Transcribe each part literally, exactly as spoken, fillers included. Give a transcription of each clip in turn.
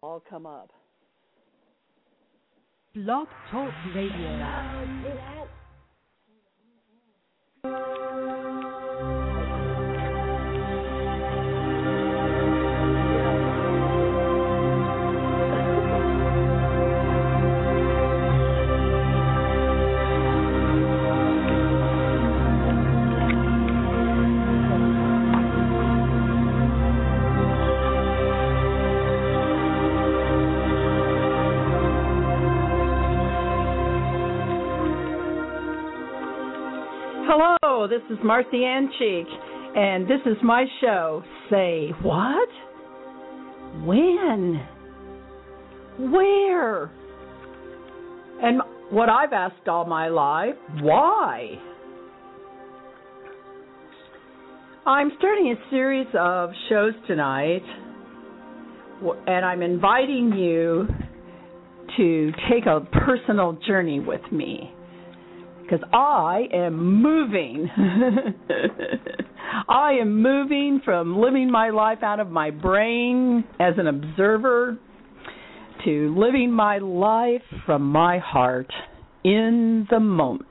all come up. Blog Talk Radio. Hello, this is Marcy Ann Cheek, and this is my show, Say What? When? Where? And what I've asked all my life, why? I'm starting a series of shows tonight, and I'm inviting you to take a personal journey with me. Because I am moving. I am moving from living my life out of my brain as an observer to living my life from my heart in the moment.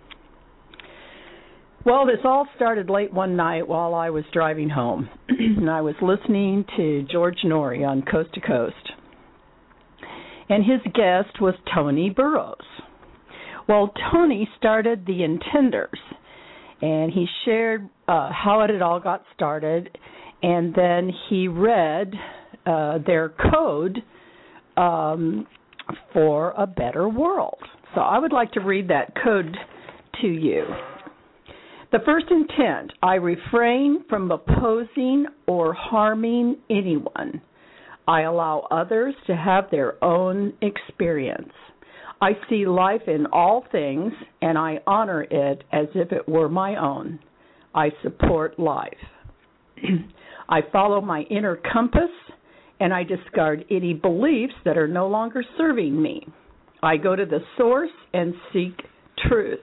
Well, this all started late one night while I was driving home. And I was listening to George Noory on Coast to Coast. And his guest was Tony Burrows. Well, Tony started the Intenders, and he shared uh, how it had all got started, and then he read uh, their code um, for a better world. So I would like to read that code to you. The first intent, I refrain from opposing or harming anyone. I allow others to have their own experience. I see life in all things, and I honor it as if it were my own. I support life. I follow my inner compass, and I discard any beliefs that are no longer serving me. I go to the source and seek truth.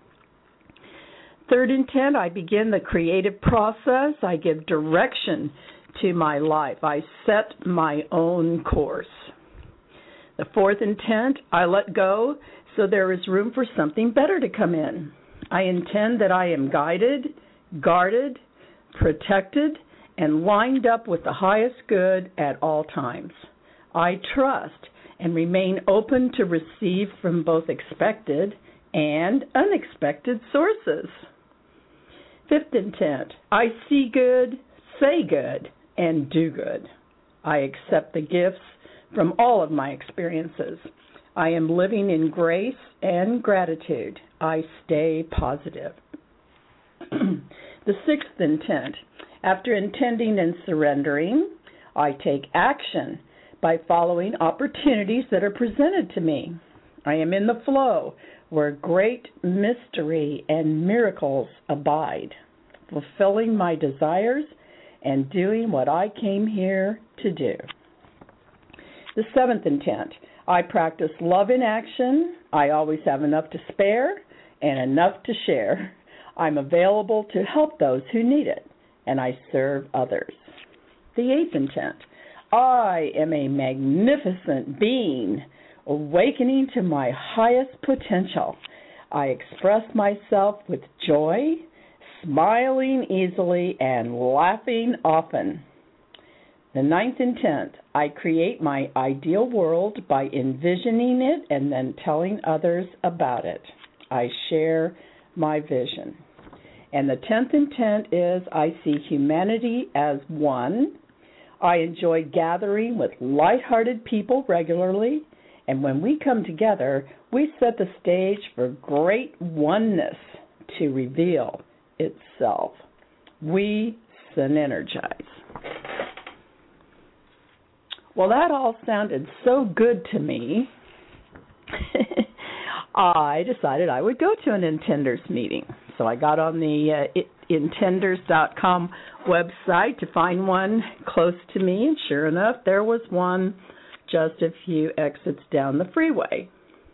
Third intent, I begin the creative process. I give direction to my life. I set my own course. The fourth intent, I let go so there is room for something better to come in. I intend that I am guided, guarded, protected, and lined up with the highest good at all times. I trust and remain open to receive from both expected and unexpected sources. Fifth intent, I see good, say good, and do good. I accept the gifts from all of my experiences. I am living in grace and gratitude. I stay positive. The sixth intent, after intending and surrendering, I take action by following opportunities that are presented to me. I am in the flow where great mystery and miracles abide, fulfilling my desires and doing what I came here to do. The seventh intent, I practice love in action. I always have enough to spare and enough to share. I'm available to help those who need it, and I serve others. The eighth intent, I am a magnificent being, awakening to my highest potential. I express myself with joy, smiling easily, and laughing often. The ninth intent, I create my ideal world by envisioning it and then telling others about it. I share my vision. And the tenth intent is I see humanity as one. I enjoy gathering with lighthearted people regularly, and when we come together, we set the stage for great oneness to reveal itself. We synergize. Well, that all sounded so good to me, I decided I would go to an Intenders meeting. So I got on the uh, intenders dot com website to find one close to me, and sure enough, there was one just a few exits down the freeway.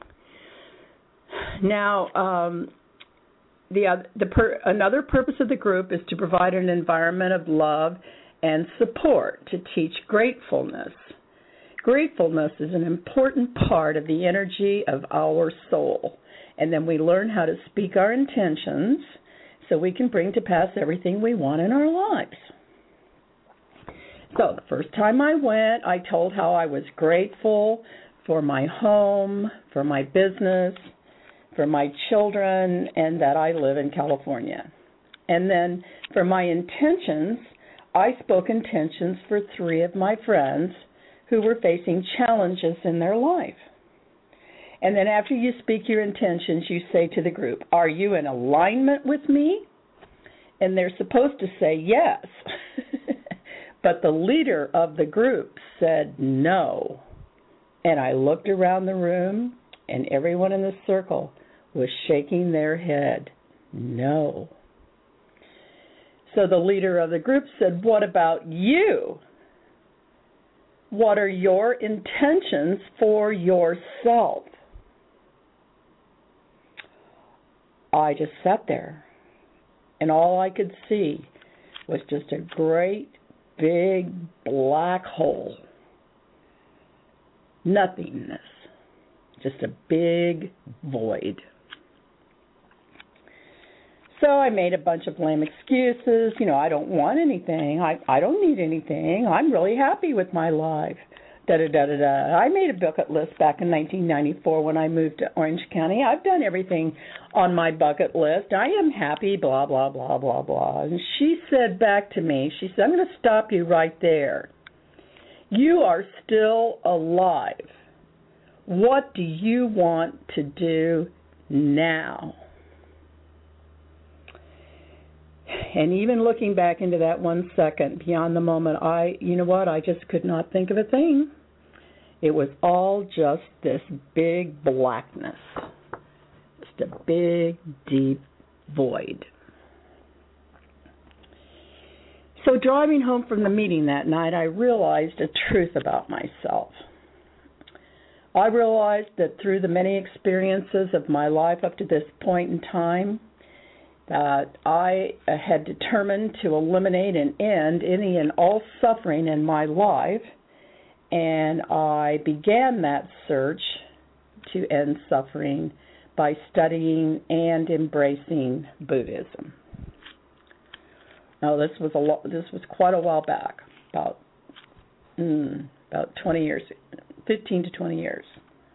Now, um, the, uh, the per- another purpose of the group is to provide an environment of love and support to teach gratefulness. Gratefulness is an important part of the energy of our soul. And then we learn how to speak our intentions so we can bring to pass everything we want in our lives. So the first time I went, I told how I was grateful for my home, for my business, for my children, and that I live in California. And then for my intentions, I spoke intentions for three of my friends who were facing challenges in their life. And then after you speak your intentions, you say to the group, are you in alignment with me? And they're supposed to say yes. But the leader of the group said no. And I looked around the room, and everyone in the circle was shaking their head, no. So the leader of the group said, what about you? What are your intentions for yourself? I just sat there, and all I could see was just a great big black hole. Nothingness. Just a big void. So I made a bunch of lame excuses. You know, I don't want anything. I, I don't need anything. I'm really happy with my life. Da da da da da. I made a bucket list back in nineteen ninety-four when I moved to Orange County. I've done everything on my bucket list. I am happy, blah, blah, blah, blah, blah. And she said back to me, she said, I'm going to stop you right there. You are still alive. What do you want to do now? And even looking back into that one second, beyond the moment, I, you know what, I just could not think of a thing. It was all just this big blackness, just a big, deep void. So driving home from the meeting that night, I realized a truth about myself. I realized that through the many experiences of my life up to this point in time, that I had determined to eliminate and end any and all suffering in my life, and I began that search to end suffering by studying and embracing Buddhism. Now, this was a lo- this was quite a while back, about mm, about twenty years, fifteen to twenty years.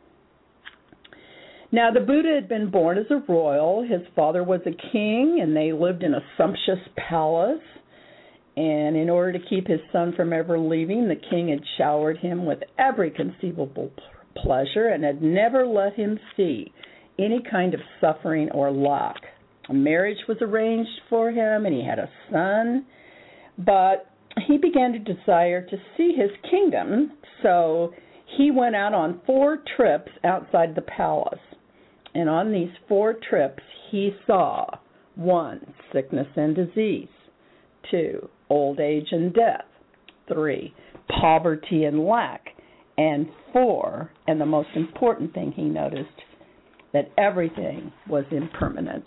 Now, the Buddha had been born as a royal. His father was a king, and they lived in a sumptuous palace. And in order to keep his son from ever leaving, the king had showered him with every conceivable pleasure and had never let him see any kind of suffering or lack. A marriage was arranged for him, and he had a son. But he began to desire to see his kingdom, so he went out on four trips outside the palace. And on these four trips, he saw, one, sickness and disease, two, old age and death, three, poverty and lack, and four, and the most important thing he noticed, that everything was impermanent.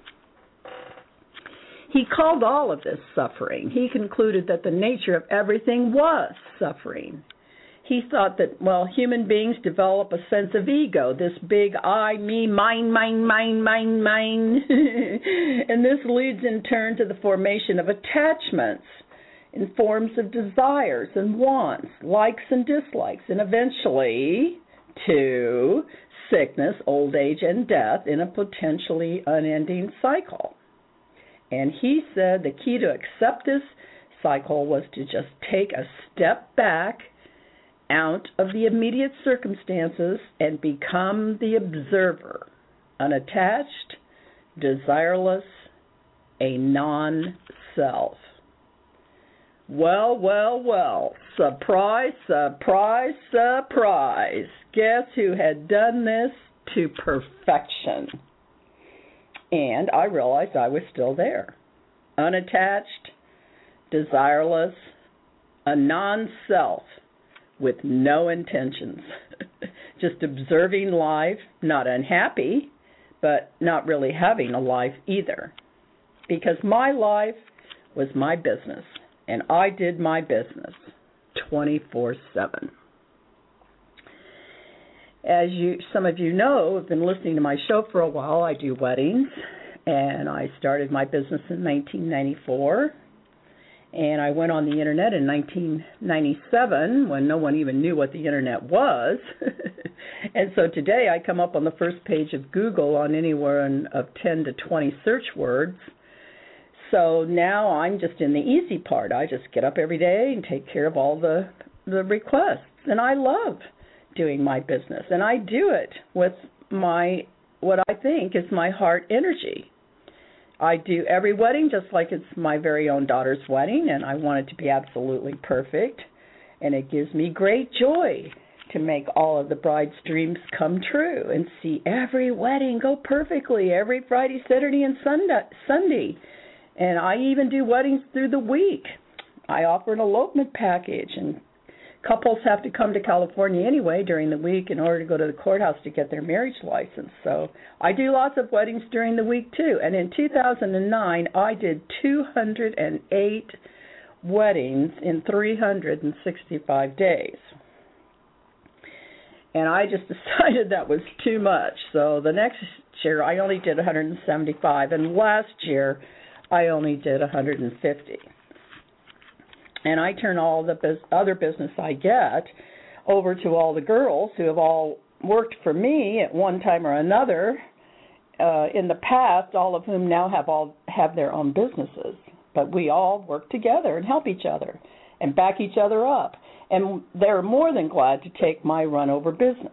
He called all of this suffering. He concluded that the nature of everything was suffering. He thought that, well, human beings develop a sense of ego, this big I, me, mine, mine, mine, mine, mine. And this leads in turn to the formation of attachments in forms of desires and wants, likes and dislikes, and eventually to sickness, old age, and death in a potentially unending cycle. And he said the key to accept this cycle was to just take a step back out of the immediate circumstances and become the observer, unattached, desireless, a non-self. Well, well, well, surprise, surprise, surprise. Guess who had done this to perfection? And I realized I was still there, unattached, desireless, a non-self, with no intentions, just observing life, not unhappy, but not really having a life either. Because my life was my business, and I did my business twenty-four seven. As you, some of you know, have been listening to my show for a while, I do weddings, and I started my business in nineteen ninety-four. And I went on the internet in nineteen ninety-seven when no one even knew what the internet was. And so today I come up on the first page of Google on anywhere in, of ten to twenty search words. So now I'm just in the easy part. I just get up every day and take care of all the, the requests. And I love doing my business. And I do it with my, what I think is my heart energy. I do every wedding just like it's my very own daughter's wedding, and I want it to be absolutely perfect. And it gives me great joy to make all of the bride's dreams come true and see every wedding go perfectly every Friday, Saturday, and Sunday. And I even do weddings through the week. I offer an elopement package, and couples have to come to California anyway during the week in order to go to the courthouse to get their marriage license. So I do lots of weddings during the week too. And in two thousand nine, I did two hundred eight weddings in three hundred sixty-five days. And I just decided that was too much. So the next year, I only did one hundred seventy-five. And last year, I only did one hundred fifty. And I turn all the bus- other business I get over to all the girls who have all worked for me at one time or another uh, in the past, all of whom now have all have their own businesses. But we all work together and help each other and back each other up. And they're more than glad to take my run-over business.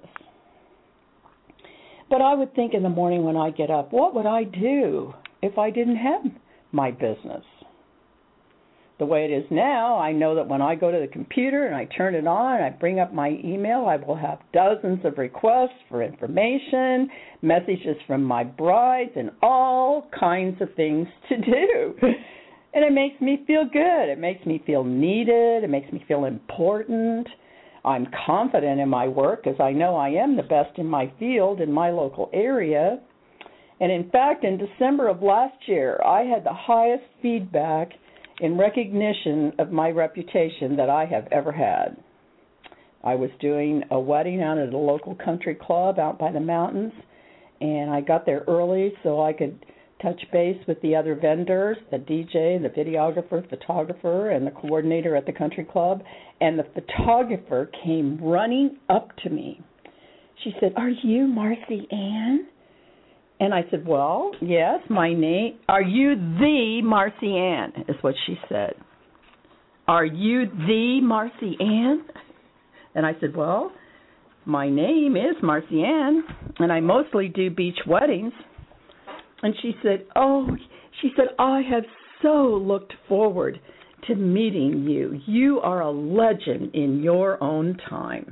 But I would think in the morning when I get up, what would I do if I didn't have my business? The way it is now, I know that when I go to the computer and I turn it on, I bring up my email, I will have dozens of requests for information, messages from my brides, and all kinds of things to do. And it makes me feel good. It makes me feel needed. It makes me feel important. I'm confident in my work because I know I am the best in my field in my local area. And in fact, in December of last year, I had the highest feedback in recognition of my reputation that I have ever had. I was doing a wedding out at a local country club out by the mountains, and I got there early so I could touch base with the other vendors, the D J, the videographer, photographer, and the coordinator at the country club, and the photographer came running up to me. She said, "Are you Marcy Ann?" And I said, "Well, yes, my name, are you the Marcy Ann?" is what she said. "Are you the Marcy Ann?" And I said, "Well, my name is Marcy Ann, and I mostly do beach weddings." And she said, "Oh," she said, "I have so looked forward to meeting you. You are a legend in your own time."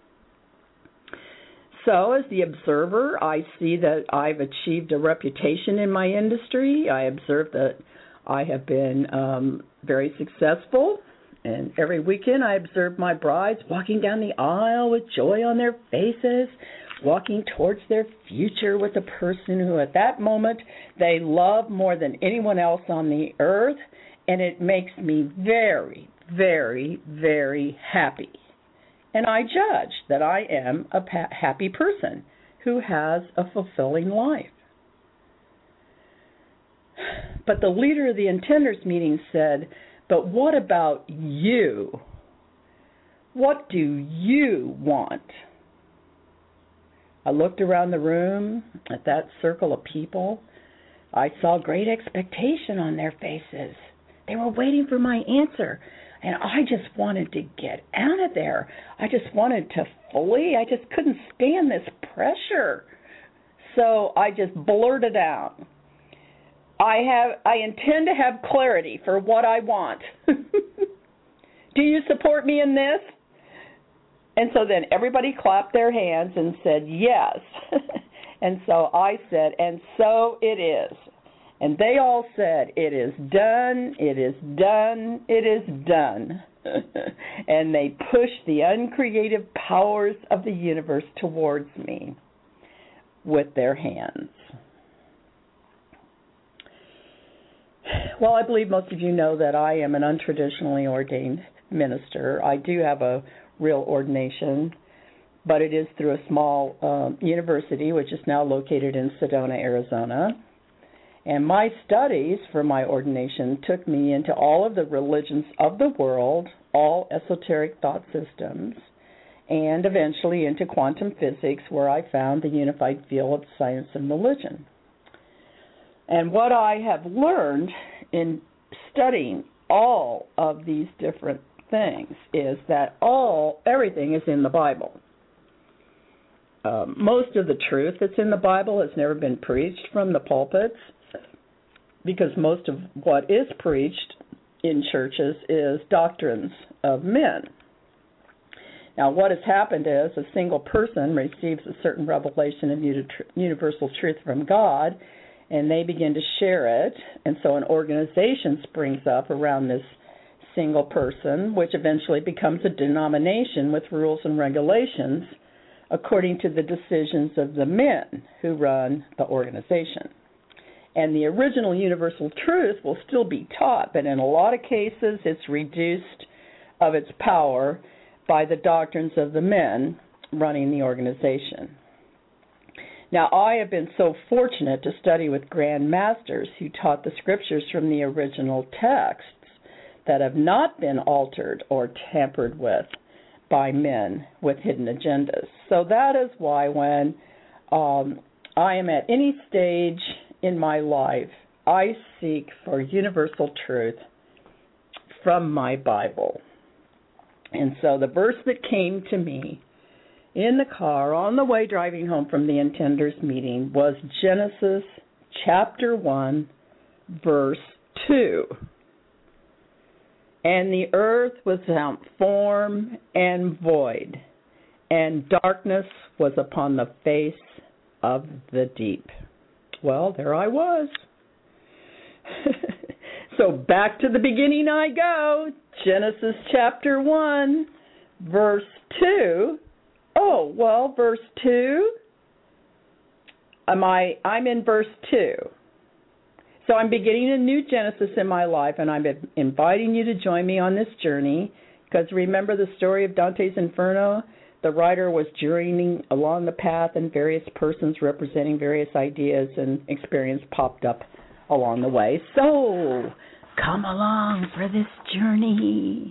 So as the observer, I see that I've achieved a reputation in my industry. I observe that I have been um, very successful. And every weekend I observe my brides walking down the aisle with joy on their faces, walking towards their future with a person who at that moment they love more than anyone else on the earth. And it makes me very, very, very happy. And I judge that I am a pa- happy person who has a fulfilling life. But the leader of the intenders meeting said, "But what about you? What do you want?" I looked around the room at that circle of people. I saw great expectation on their faces. They were waiting for my answer. And I just wanted to get out of there. I just wanted to flee. I just couldn't stand this pressure. So I just blurted out, I have I intend to have clarity for what I want. Do you support me in this? And so then everybody clapped their hands and said yes. And so I said, and so it is. And they all said, it is done, it is done, it is done. And they pushed the uncreative powers of the universe towards me with their hands. Well, I believe most of you know that I am an untraditionally ordained minister. I do have a real ordination, but it is through a small um, university, which is now located in Sedona, Arizona. And my studies for my ordination took me into all of the religions of the world, all esoteric thought systems, and eventually into quantum physics, where I found the unified field of science and religion. And what I have learned in studying all of these different things is that all everything is in the Bible. Um, most of the truth that's in the Bible has never been preached from the pulpits, because most of what is preached in churches is doctrines of men. Now, what has happened is a single person receives a certain revelation of universal truth from God, and they begin to share it, and so an organization springs up around this single person, which eventually becomes a denomination with rules and regulations according to the decisions of the men who run the organization. And the original universal truth will still be taught, but in a lot of cases it's reduced of its power by the doctrines of the men running the organization. Now, I have been so fortunate to study with grand masters who taught the scriptures from the original texts that have not been altered or tampered with by men with hidden agendas. So that is why when um, I am at any stage in my life, I seek for universal truth from my Bible. And so the verse that came to me in the car on the way driving home from the intenders meeting was Genesis chapter one, verse two. And the earth was without form and void, and darkness was upon the face of the deep. Well, there I was. So back to the beginning I go. Genesis chapter one, verse two. Oh, well, verse two, am I, I'm in verse two. So I'm beginning a new Genesis in my life, and I'm inviting you to join me on this journey, because remember the story of Dante's Inferno? The writer was journeying along the path, and various persons representing various ideas and experience popped up along the way. So come along for this journey.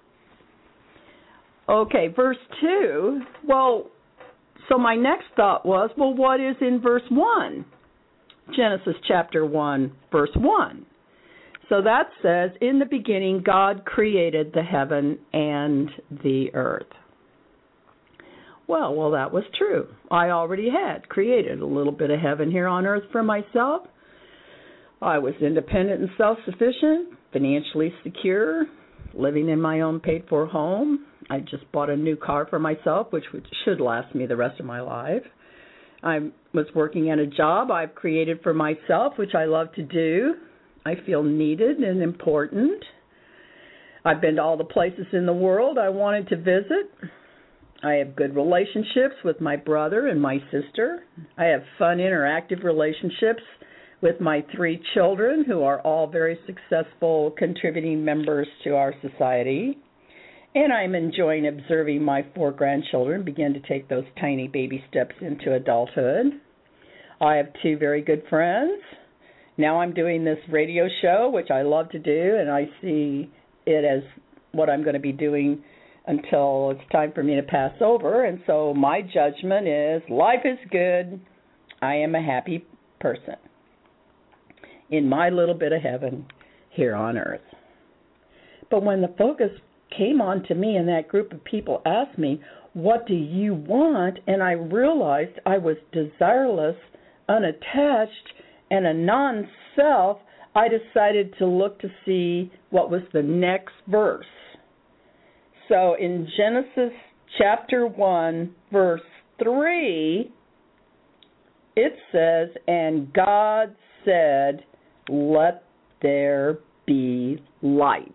Okay, verse two, well, so my next thought was, well, what is in verse one? Genesis chapter one, verse one. So that says, in the beginning, God created the heaven and the earth. Well, well, that was true. I already had created a little bit of heaven here on earth for myself. I was independent and self-sufficient, financially secure, living in my own paid-for home. I just bought a new car for myself, which should last me the rest of my life. I was working at a job I've created for myself, which I love to do. I feel needed and important. I've been to all the places in the world I wanted to visit. I have good relationships with my brother and my sister. I have fun, interactive relationships with my three children, who are all very successful contributing members to our society. And I'm enjoying observing my four grandchildren begin to take those tiny baby steps into adulthood. I have two very good friends. Now I'm doing this radio show, which I love to do, and I see it as what I'm going to be doing until it's time for me to pass over. And so my judgment is life is good. I am a happy person in my little bit of heaven here on earth. But when the focus came on to me and that group of people asked me, what do you want? And I realized I was desireless, unattached, and a non-self, I decided to look to see what was the next verse. So in Genesis chapter one, verse three, it says, and God said, let there be light.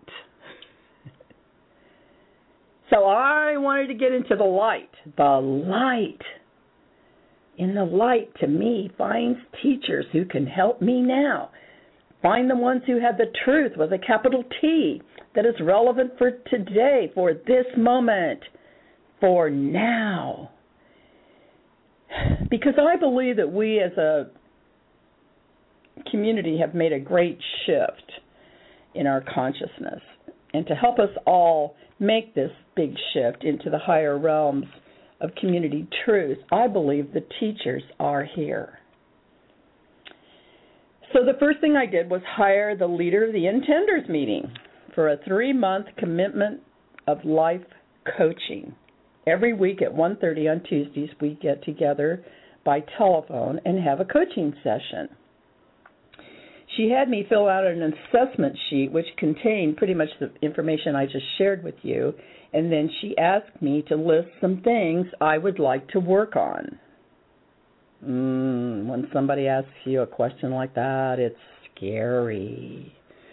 So I wanted to get into the light. The light. In the light, to me, finds teachers who can help me now. Find the ones who have the truth with a capital T that is relevant for today, for this moment, for now. because I believe that we as a community have made a great shift in our consciousness. And to help us all make this big shift into the higher realms of community truth, I believe the teachers are here. So the first thing I did was hire the leader of the Intenders meeting for a three-month commitment of life coaching. Every week at one thirty on Tuesdays, we get together by telephone and have a coaching session. She had me fill out an assessment sheet which contained pretty much the information I just shared with you, and then she asked me to list some things I would like to work on. Mm, when somebody asks you a question like that, it's scary.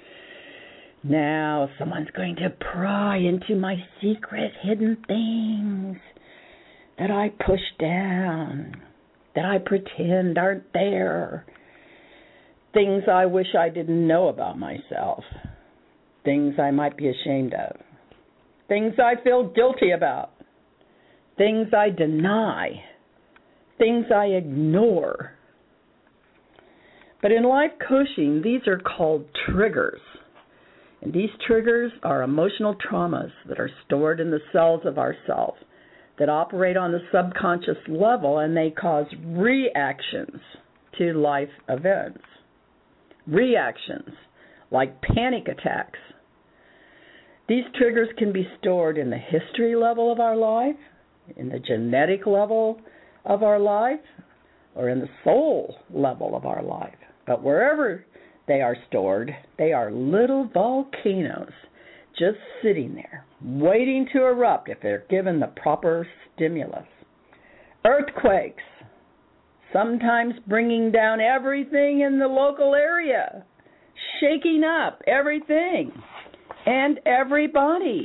Now someone's going to pry into my secret hidden things that I push down, that I pretend aren't there. Things I wish I didn't know about myself. Things I might be ashamed of. Things I feel guilty about. Things I deny. Things I ignore. But in life coaching, these are called triggers. And these triggers are emotional traumas that are stored in the cells of ourself that operate on the subconscious level, and they cause reactions to life events. Reactions like panic attacks. These triggers can be stored in the history level of our life, in the genetic level of our life, or in the soul level of our life. But wherever they are stored, they are little volcanoes just sitting there, waiting to erupt if they're given the proper stimulus. Earthquakes, sometimes bringing down everything in the local area, shaking up everything and everybody.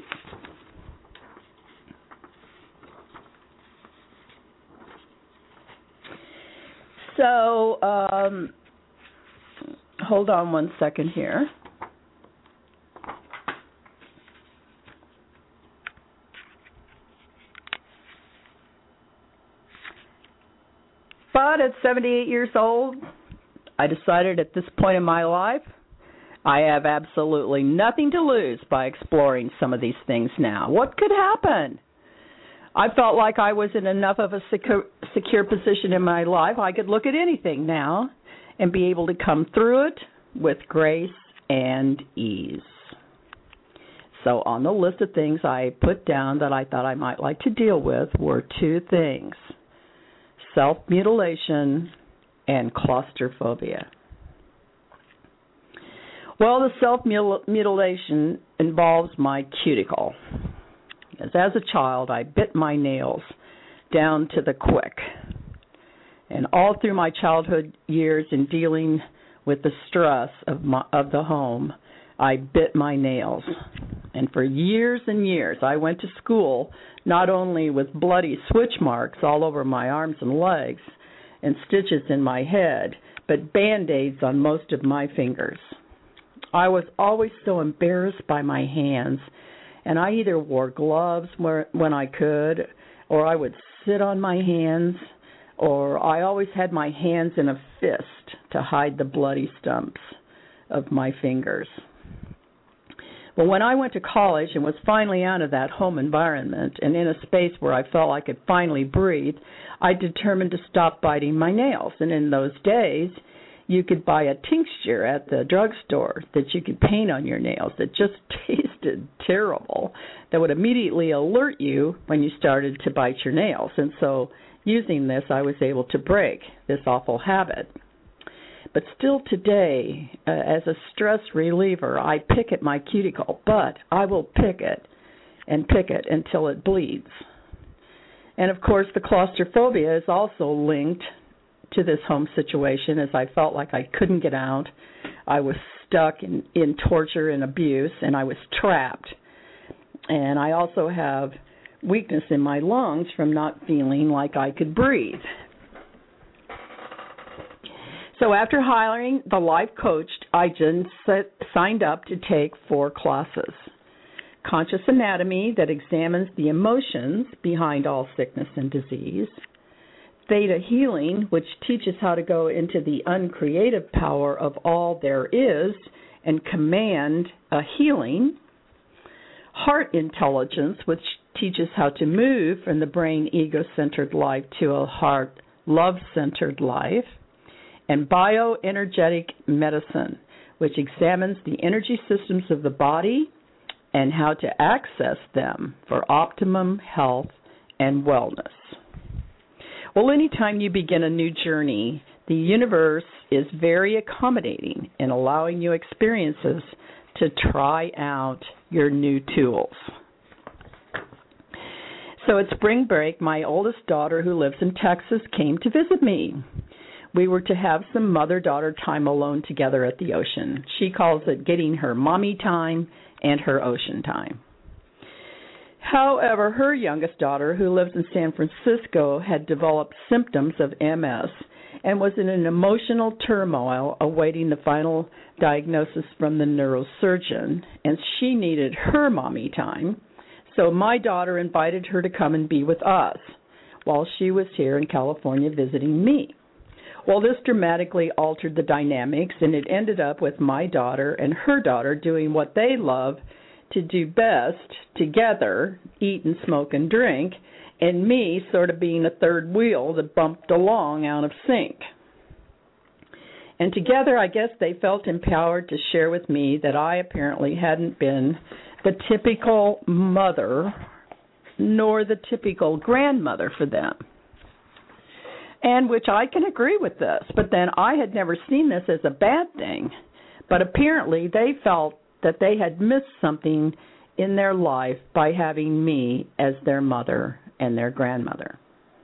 So, um, hold on one second here. But at seventy-eight years old, I decided at this point in my life, I have absolutely nothing to lose by exploring some of these things now. What could happen? I felt like I was in enough of a secure, secure position in my life, I could look at anything now and be able to come through it with grace and ease. So on the list of things I put down that I thought I might like to deal with were two things: self-mutilation and claustrophobia. Well, the self-mutilation involves my cuticle. As, as a child, I bit my nails down to the quick. And all through my childhood years in dealing with the stress of, my, of the home, I bit my nails. And for years and years, I went to school not only with bloody switch marks all over my arms and legs and stitches in my head, but Band-Aids on most of my fingers. I was always so embarrassed by my hands, and I either wore gloves where, when I could, or I would sit on my hands, or I always had my hands in a fist to hide the bloody stumps of my fingers. But when I went to college and was finally out of that home environment and in a space where I felt I could finally breathe, I determined to stop biting my nails. And in those days, you could buy a tincture at the drugstore that you could paint on your nails that just tasted terrible, that would immediately alert you when you started to bite your nails. And so using this, I was able to break this awful habit. But still today, uh, as a stress reliever, I pick at my cuticle, but I will pick it and pick it until it bleeds. And, of course, the claustrophobia is also linked to this home situation, as I felt like I couldn't get out. I was stuck in, in torture and abuse, and I was trapped. And I also have weakness in my lungs from not feeling like I could breathe. So after hiring the life coach, I just set, signed up to take four classes. Conscious Anatomy, that examines the emotions behind all sickness and disease. Theta Healing, which teaches how to go into the uncreative power of all there is and command a healing. Heart Intelligence, which teaches how to move from the brain ego-centered life to a heart love-centered life. And Bioenergetic Medicine, which examines the energy systems of the body and how to access them for optimum health and wellness. Well, anytime you begin a new journey, the universe is very accommodating in allowing you experiences to try out your new tools. So at spring break, my oldest daughter, who lives in Texas, came to visit me. We were to have some mother-daughter time alone together at the ocean. She calls it getting her mommy time and her ocean time. However, her youngest daughter, who lives in San Francisco, had developed symptoms of M S and was in an emotional turmoil awaiting the final diagnosis from the neurosurgeon, and she needed her mommy time. So my daughter invited her to come and be with us while she was here in California visiting me. Well, this dramatically altered the dynamics, and it ended up with my daughter and her daughter doing what they love to do best together, eat and smoke and drink, and me sort of being a third wheel that bumped along out of sync. And together, I guess they felt empowered to share with me that I apparently hadn't been the typical mother nor the typical grandmother for them. And which I can agree with this, but then I had never seen this as a bad thing. But apparently they felt that they had missed something in their life by having me as their mother and their grandmother.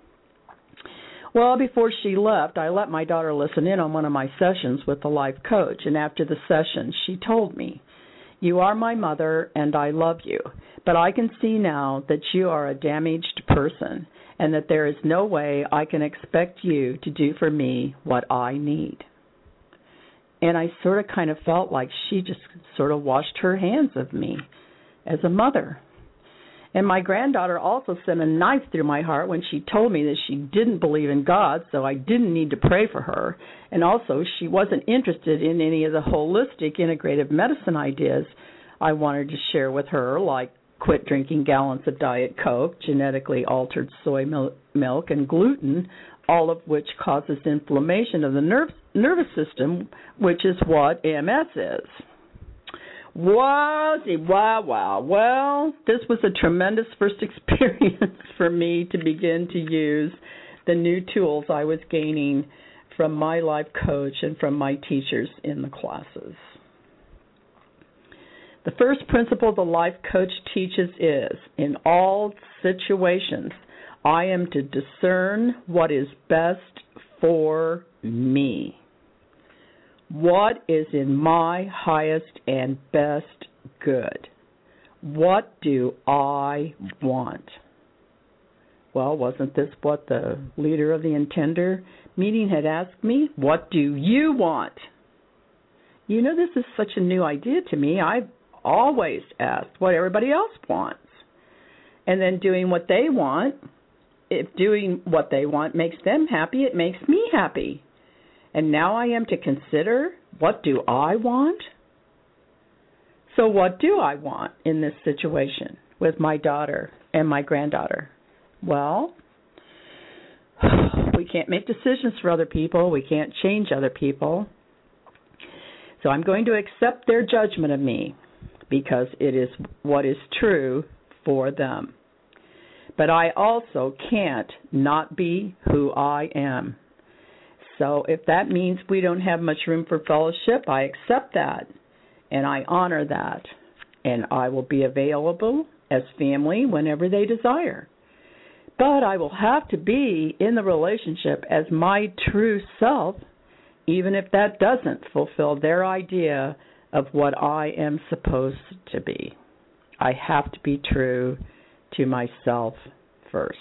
Well, before she left, I let my daughter listen in on one of my sessions with the life coach, and after the session, she told me, "You are my mother, and I love you, but I can see now that you are a damaged person, and that there is no way I can expect you to do for me what I need." And I sort of kind of felt like she just sort of washed her hands of me as a mother. And my granddaughter also sent a knife through my heart when she told me that she didn't believe in God, so I didn't need to pray for her. And also, she wasn't interested in any of the holistic integrative medicine ideas I wanted to share with her, like quit drinking gallons of Diet Coke, genetically altered soy mil- milk, and gluten, all of which causes inflammation of the nerve- nervous system, which is what M S is. Wow, wow, wow. Well, this was a tremendous first experience for me to begin to use the new tools I was gaining from my life coach and from my teachers in the classes. The first principle the life coach teaches is, in all situations, I am to discern what is best for me. What is in my highest and best good? What do I want? Well, wasn't this what the leader of the Intender meeting had asked me? What do you want? You know, this is such a new idea to me. I've always asked what everybody else wants. And then doing what they want, if doing what they want makes them happy, it makes me happy. And now I am to consider, what do I want? So what do I want in this situation with my daughter and my granddaughter? Well, we can't make decisions for other people. We can't change other people. So I'm going to accept their judgment of me because it is what is true for them. But I also can't not be who I am. So if that means we don't have much room for fellowship, I accept that, and I honor that, and I will be available as family whenever they desire. But I will have to be in the relationship as my true self, even if that doesn't fulfill their idea of what I am supposed to be. I have to be true to myself first.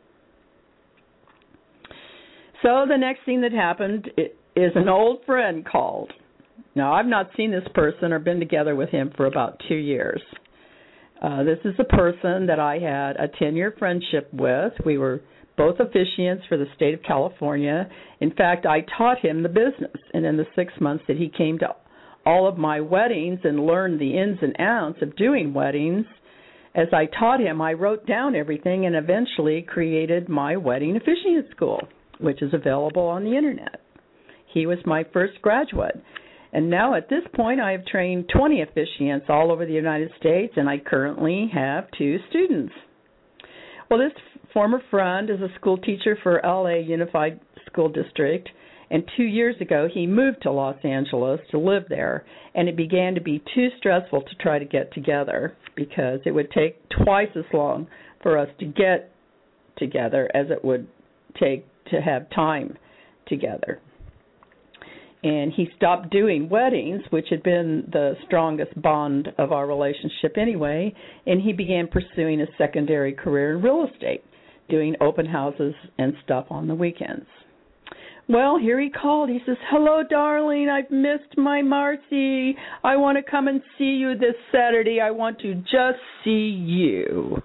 So the next thing that happened is an old friend called. Now, I've not seen this person or been together with him for about two years. Uh, this is a person that I had a ten-year friendship with. We were both officiants for the state of California. In fact, I taught him the business, and in the six months that he came to all of my weddings and learned the ins and outs of doing weddings, as I taught him, I wrote down everything and eventually created my wedding officiant school, which is available on the Internet. He was my first graduate. And now at this point, I have trained twenty officiants all over the United States, and I currently have two students. Well, this former friend is a school teacher for L A Unified School District, and two years ago he moved to Los Angeles to live there, and it began to be too stressful to try to get together because it would take twice as long for us to get together as it would take to have time together. And he stopped doing weddings, which had been the strongest bond of our relationship anyway, and he began pursuing a secondary career in real estate, doing open houses and stuff on the weekends. Well, here he called. He says, "Hello, darling. I've missed my Marcy. I want to come and see you this Saturday. I want to just see you."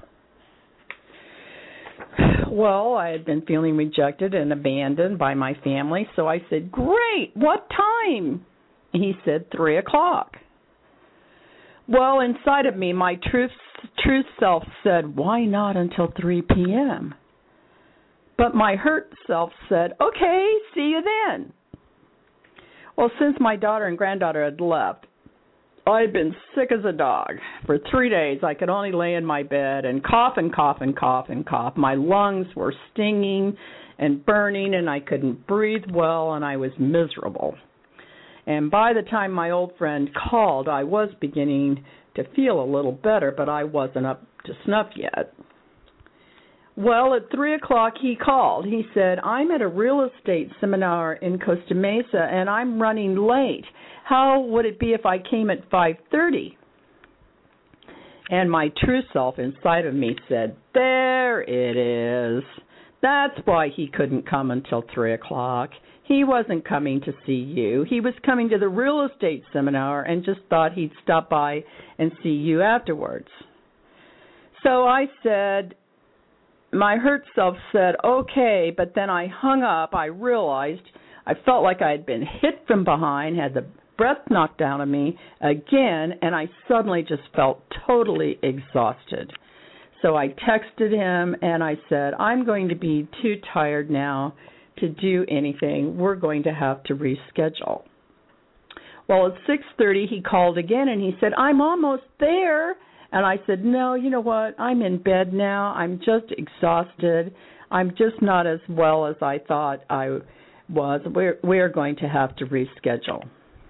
Well, I had been feeling rejected and abandoned by my family, so I said, "Great. What time?" He said, three o'clock. Well, inside of me, my truth, truth self said, "Why not until three p.m.?" But my hurt self said, "Okay, see you then." Well, since my daughter and granddaughter had left, I had been sick as a dog. For three days, I could only lay in my bed and cough and cough and cough and cough. My lungs were stinging and burning, and I couldn't breathe well, and I was miserable. And by the time my old friend called, I was beginning to feel a little better, but I wasn't up to snuff yet. Well, at three o'clock, he called. He said, "I'm at a real estate seminar in Costa Mesa, and I'm running late. How would it be if I came at five thirty? And my true self inside of me said, "There it is. That's why he couldn't come until three o'clock. He wasn't coming to see you. He was coming to the real estate seminar and just thought he'd stop by and see you afterwards." So I said, my hurt self said, "Okay," but then I hung up. I realized I felt like I had been hit from behind, had the breath knocked out of me again, and I suddenly just felt totally exhausted. So I texted him, and I said, "I'm going to be too tired now to do anything. We're going to have to reschedule." Well, at six thirty, he called again, and he said, "I'm almost there." And I said, "No, you know what? I'm in bed now. I'm just exhausted. I'm just not as well as I thought I was. We're, we're going to have to reschedule."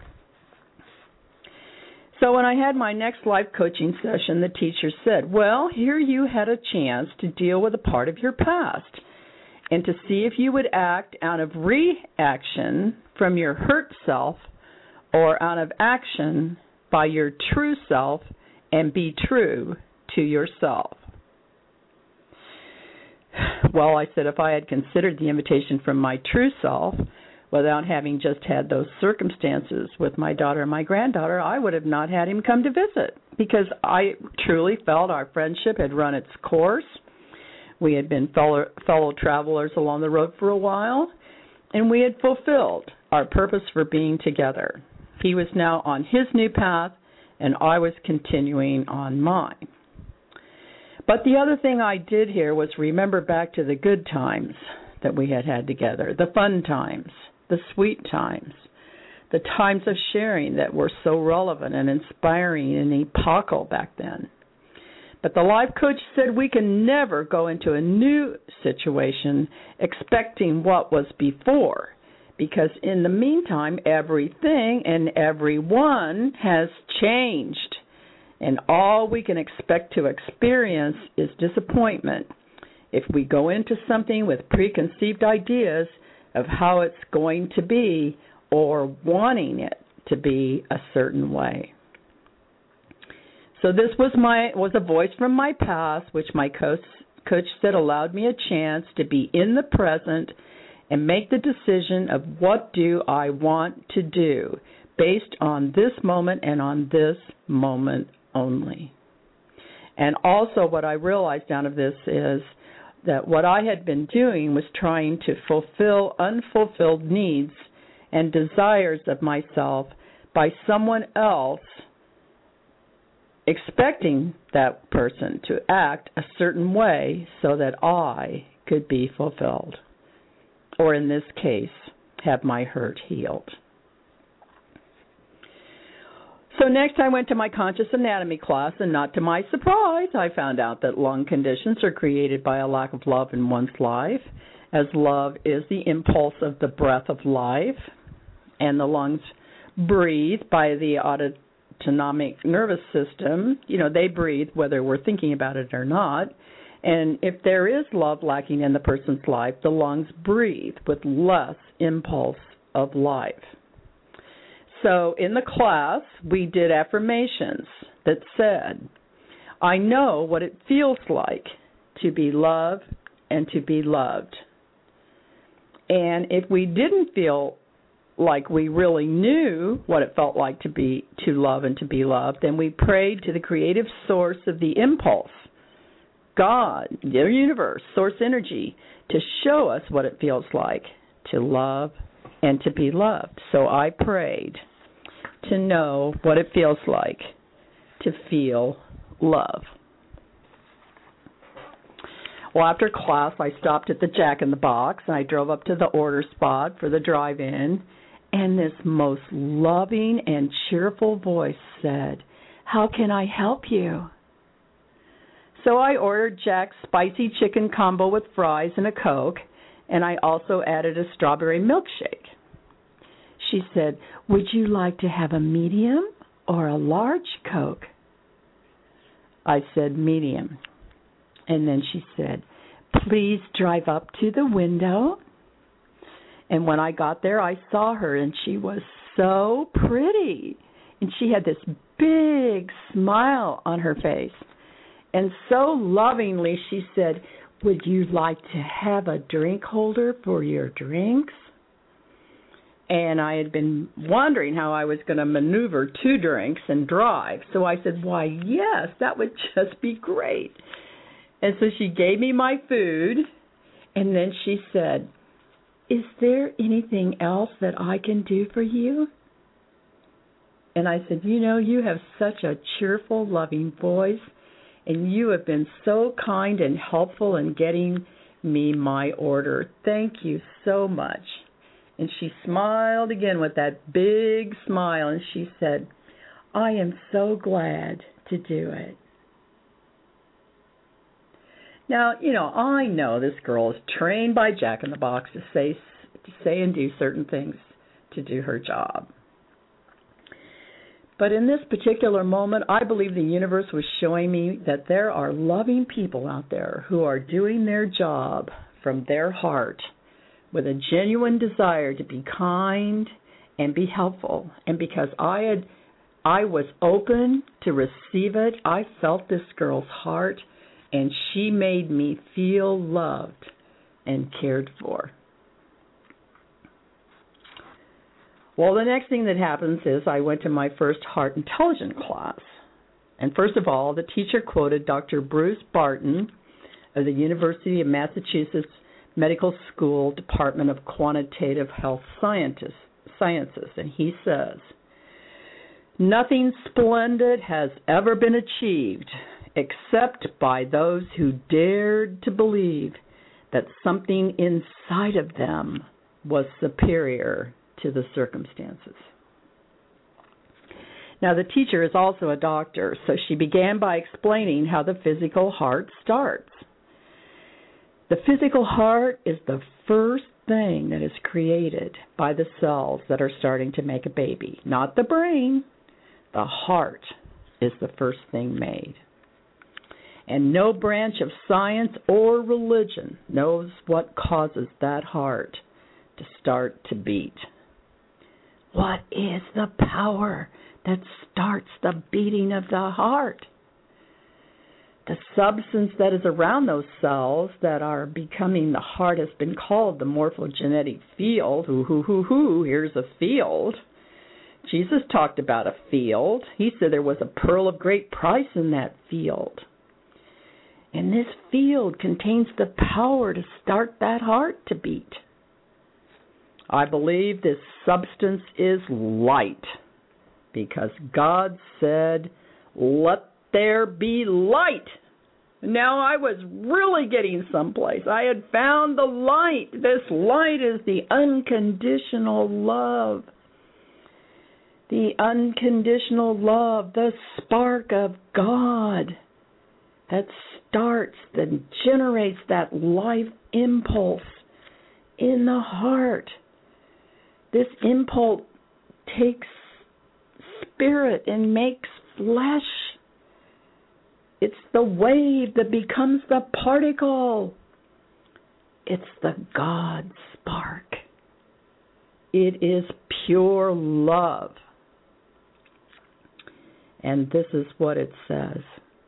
So when I had my next life coaching session, the teacher said, "Well, here you had a chance to deal with a part of your past and to see if you would act out of reaction from your hurt self or out of action by your true self and be true to yourself." Well, I said, if I had considered the invitation from my true self without having just had those circumstances with my daughter and my granddaughter, I would have not had him come to visit because I truly felt our friendship had run its course. We had been fellow, fellow travelers along the road for a while, and we had fulfilled our purpose for being together. He was now on his new path, and I was continuing on mine. But the other thing I did here was remember back to the good times that we had had together, the fun times, the sweet times, the times of sharing that were so relevant and inspiring and epochal back then. But the life coach said we can never go into a new situation expecting what was before, because in the meantime, everything and everyone has changed, and all we can expect to experience is disappointment if we go into something with preconceived ideas of how it's going to be or wanting it to be a certain way. So this was my was a voice from my past, which my coach, coach said allowed me a chance to be in the present and make the decision of what do I want to do based on this moment and on this moment only. And also what I realized out of this is that what I had been doing was trying to fulfill unfulfilled needs and desires of myself by someone else, expecting that person to act a certain way so that I could be fulfilled, or in this case, have my hurt healed. So next I went to my conscious anatomy class, and not to my surprise, I found out that lung conditions are created by a lack of love in one's life, as love is the impulse of the breath of life, and the lungs breathe by the autonomic nervous system. You know, they breathe whether we're thinking about it or not. And if there is love lacking in the person's life, the lungs breathe with less impulse of life. So in the class, we did affirmations that said, I know what it feels like to be loved and to be loved. And if we didn't feel like we really knew what it felt like to be to love and to be loved, then we prayed to the creative source of the impulse, God, the universe, source energy, to show us what it feels like to love and to be loved. So I prayed to know what it feels like to feel love. Well, after class, I stopped at the Jack in the Box, and I drove up to the order spot for the drive-in, and this most loving and cheerful voice said, how can I help you? So I ordered Jack's spicy chicken combo with fries and a Coke, and I also added a strawberry milkshake. She said, would you like to have a medium or a large Coke? I said, medium. And then she said, please drive up to the window. And when I got there, I saw her, and she was so pretty. And she had this big smile on her face. And so lovingly, she said, would you like to have a drink holder for your drinks? And I had been wondering how I was going to maneuver two drinks and drive. So I said, why, yes, that would just be great. And so she gave me my food, and then she said, is there anything else that I can do for you? And I said, you know, you have such a cheerful, loving voice, and you have been so kind and helpful in getting me my order. Thank you so much. And she smiled again with that big smile, and she said, I am so glad to do it. Now, you know, I know this girl is trained by Jack in the Box to say, to say and do certain things to do her job. But in this particular moment, I believe the universe was showing me that there are loving people out there who are doing their job from their heart with a genuine desire to be kind and be helpful. And because I had, I was open to receive it, I felt this girl's heart, and she made me feel loved and cared for. Well, the next thing that happens is I went to my first Heart Intelligence class. And first of all, the teacher quoted Doctor Bruce Barton of the University of Massachusetts Medical School Department of Quantitative Health Sciences, Sciences, and he says, nothing splendid has ever been achieved except by those who dared to believe that something inside of them was superior to the circumstances. Now, the teacher is also a doctor, so she began by explaining how the physical heart starts. The physical heart is the first thing that is created by the cells that are starting to make a baby, not the brain. The heart is the first thing made. And no branch of science or religion knows what causes that heart to start to beat. What is the power that starts the beating of the heart? The substance that is around those cells that are becoming the heart has been called the morphogenetic field. Hoo, hoo, hoo, hoo, here's a field. Jesus talked about a field. He said there was a pearl of great price in that field. And this field contains the power to start that heart to beat. I believe this substance is light because God said, "Let there be light." Now I was really getting someplace. I had found the light. This light is the unconditional love. The unconditional love, the spark of God that starts, that generates that life impulse in the heart. This impulse takes spirit and makes flesh. It's the wave that becomes the particle. It's the God spark. It is pure love. And this is what it says.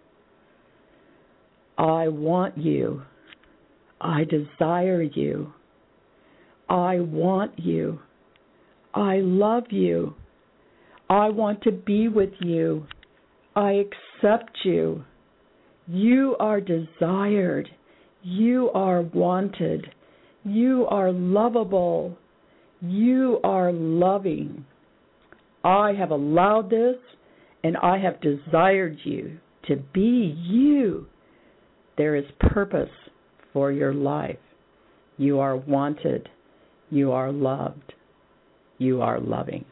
I want you. I desire you. I want you. I love you. I want to be with you. I accept you. You are desired. You are wanted. You are lovable. You are loving. I have allowed this, and I have desired you to be you. There is purpose for your life. You are wanted. You are loved. You are loving.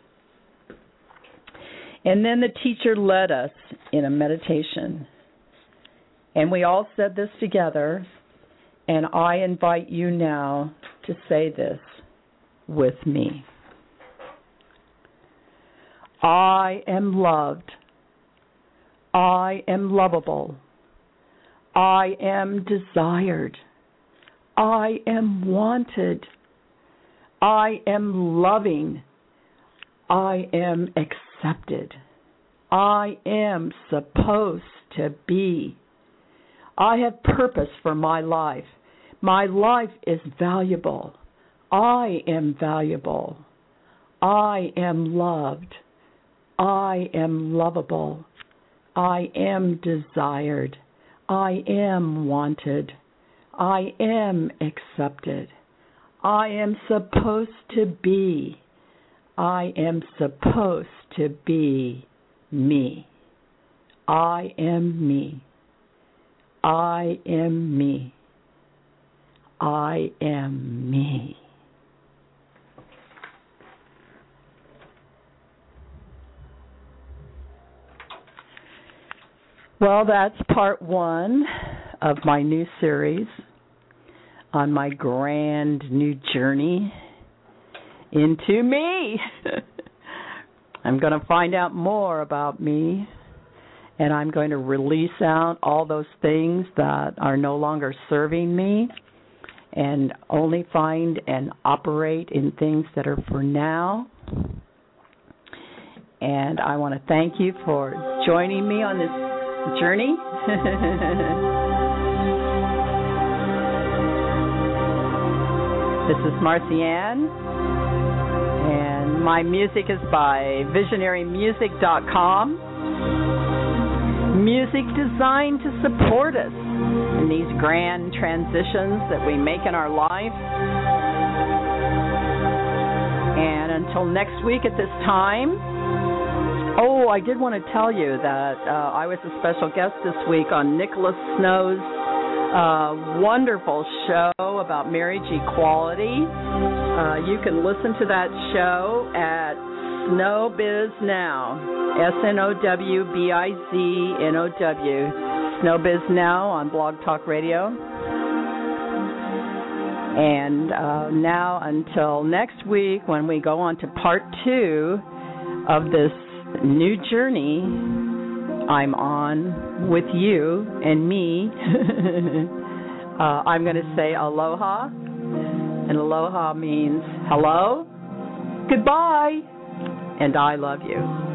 And then the teacher led us in a meditation. And we all said this together. And I invite you now to say this with me. I am loved. I am lovable. I am desired. I am wanted. I am loving. I am accepted. I am supposed to be. I have purpose for my life. My life is valuable. I am valuable. I am loved. I am lovable. I am desired. I am wanted. I am accepted. I am supposed to be. I am supposed to be me. I am me. I am me. I am me. Well, that's part one of my new series on my grand new journey into me. I'm going to find out more about me, and I'm going to release out all those things that are no longer serving me and only find and operate in things that are for now. And I want to thank you for joining me on this journey. This is Marcy Ann, and my music is by visionary music dot com. Music designed to support us in these grand transitions that we make in our life. And until next week at this time, oh, I did want to tell you that uh, I was a special guest this week on Nicholas Snow's uh, wonderful show about marriage equality. Uh, you can listen to that show at Snowbiz Now, S N O W B I Z N O W, Snowbiz Now on Blog Talk Radio. And uh, now until next week when we go on to part two of this new journey I'm on with you and me, uh, I'm going to say aloha, and aloha means hello, goodbye, and I love you.